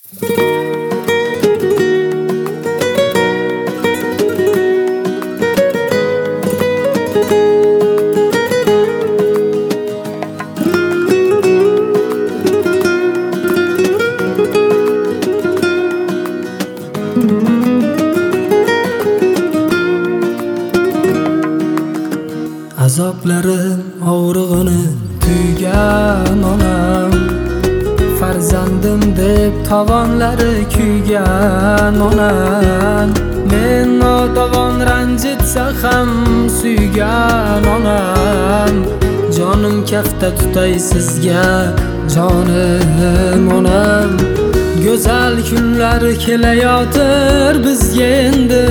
Azoblarim og'rig'ini tuygan onam, farzandim deb tovonlari kuygan onam. Men notavon ranjitsa ham suygan onam. Jonim kafta tutay sizga jonim onam. Go'zal kunlar kelayotir bizga endi,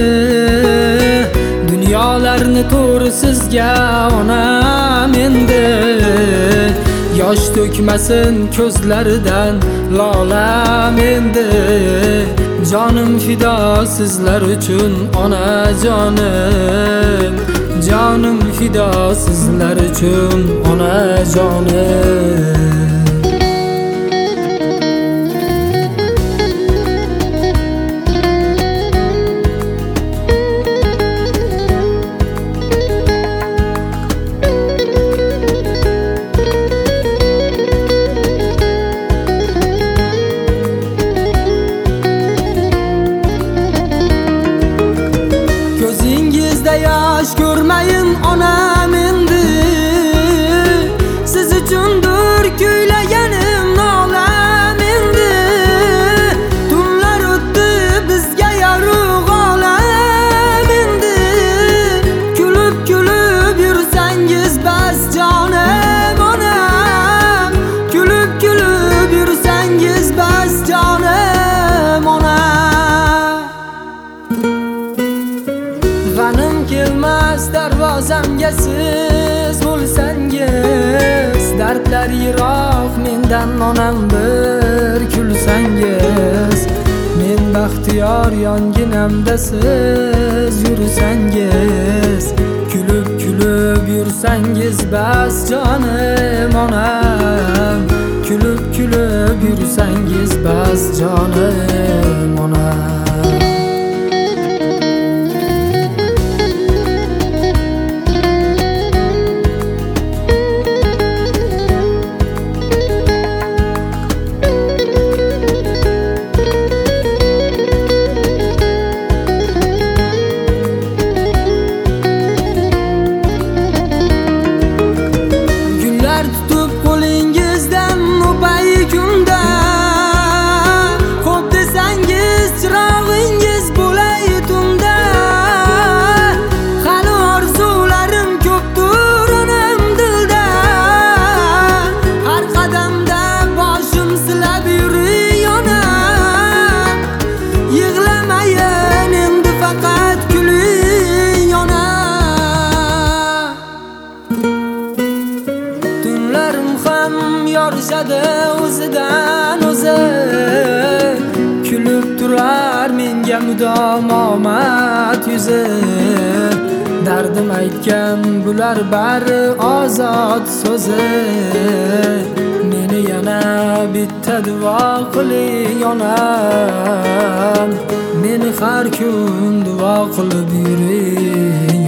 dunyolarni to'g'ri sizga onam endi. Yosh to'kmasin ko'zlaridan lolam endi. Jonim fido sizlar uchun onajonim, jonim fido sizlar uchun onajonim. Yosh ko'rmayin onam endi, siz uchundir kuylaganim nolam endi. Tunlar o'tdi bizga yorug' olam endi, kulib kulib yursangiz bas jonim onam, kulib kulib yursangiz bas jonim onam. G'anim kelmas darvozamga siz bo'lsangiz, dardlar yiroq mendan onam bir kulsangiz. Men baxtiyor yonginamda siz yursangiz, kulib kulib yursangiz bas jonim onam, kulib kulib yursangiz bas jonim onam. Yorishadi o'zidan o'zi, kulib turar menga mudom omad yuzi. Dardim aytgan bular bari ozod so'zi. Meni yana bitta duo qiling onam, meni har kun duo qilib yuring.